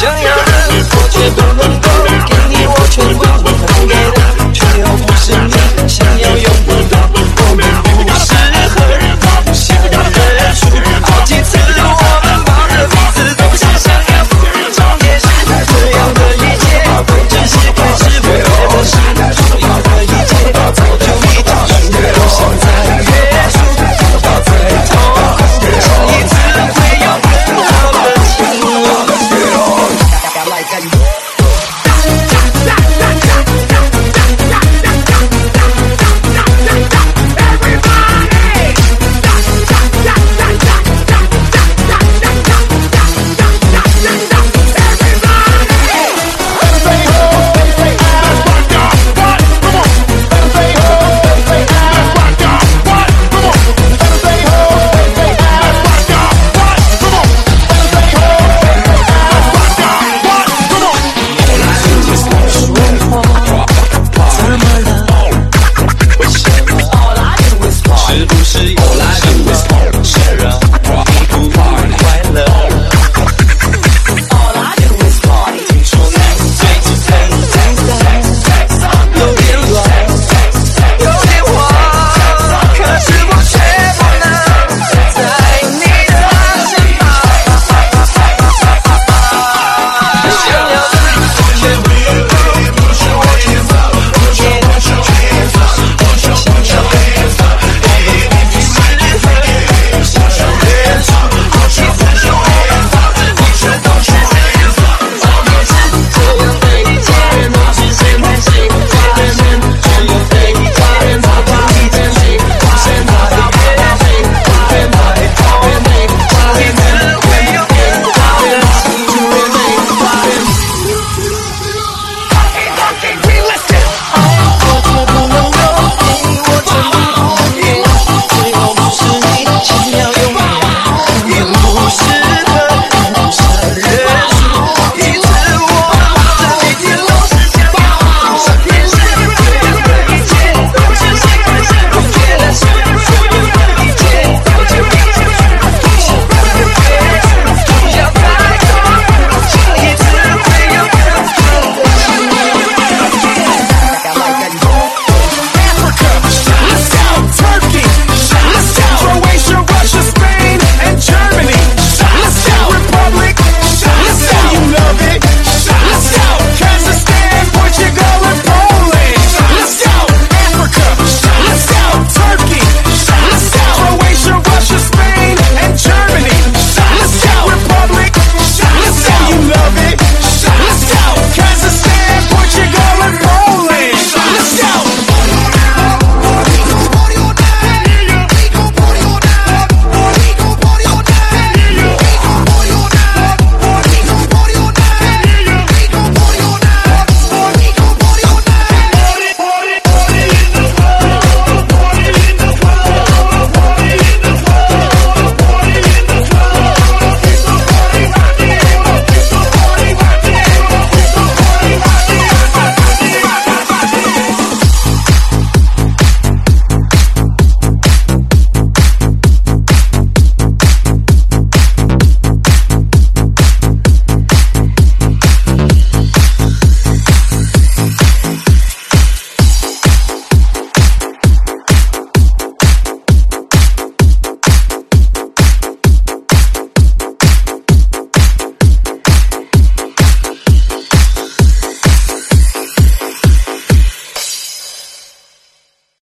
要的，我却不能够给你我全部能给的，却又不是你想要拥有的。我们不适合，不想认输，好几次我们抱着彼此都想要终结时，这样的一切都只是开始，我觉得是所有的一切早就已经输，不想再约束，不要再痛苦，下一次会有更好的情路。